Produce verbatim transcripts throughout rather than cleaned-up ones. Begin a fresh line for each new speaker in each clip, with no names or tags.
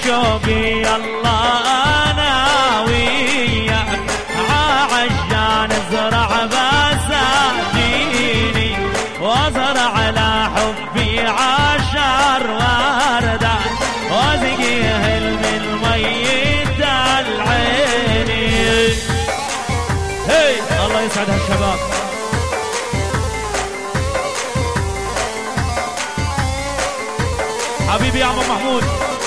شوقي يلا انا وياك عشان ازرع بساتيني وازرع على حبي عشر وردات واسقيهن من ميت العيني. هي الله يسعد هالشباب. حبيبي يا عم محمود.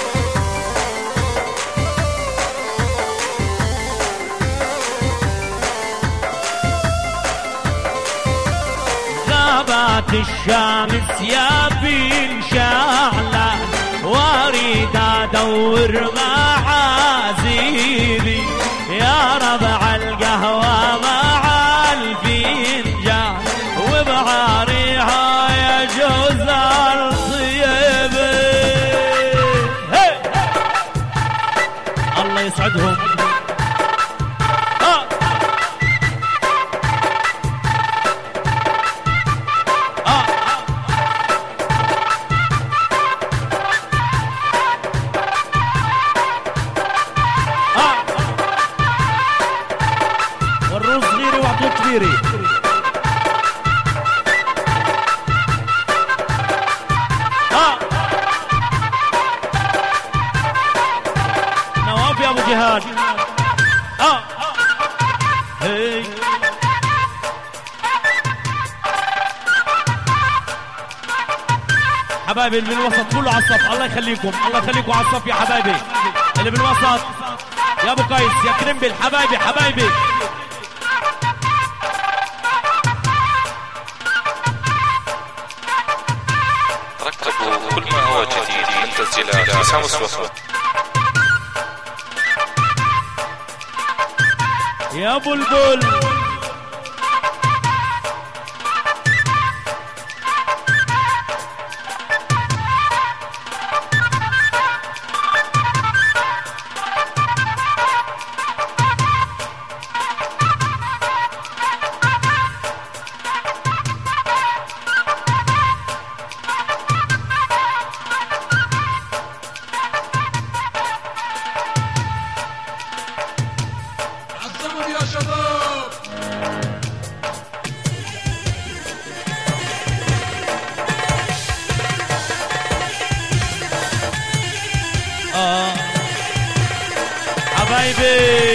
غابات الشمس يا بين شعلة واريد ادور معازيلي يا ربع القهوة مع الفنجان وبعاريها يا جوز الطيب. الله يسعدهم. آه. آه. آه. والرز غيري وعطوه كبيري. آه. نواف يا ابو جهاد. اه هي حبايبي اللي بالوسط كله على الصف. الله يخليكم الله يخليكم على الصف يا حبايبي اللي بالوسط. يا ابو قيس يا كرمبل حبايبي حبايبي.
ركبوا كل ما هو جديد من تسجيلات حسام الصوت.
يا بلبل
يا شباب.
اه حبايبي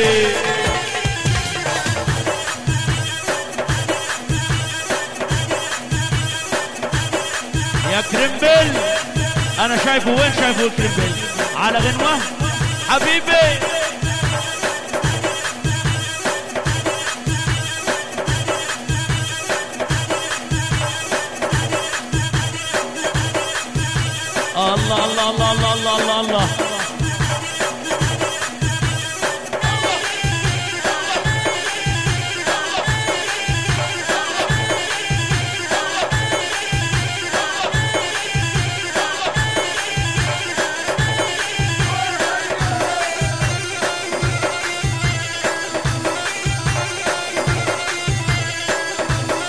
يا كرمبل. انا شايفه وين شايفه الكرمبل على غنوة حبيبي. الله الله الله الله الله الله الله.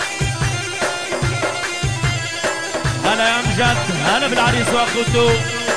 هلا يا امجد هلا بالعريس واخوته.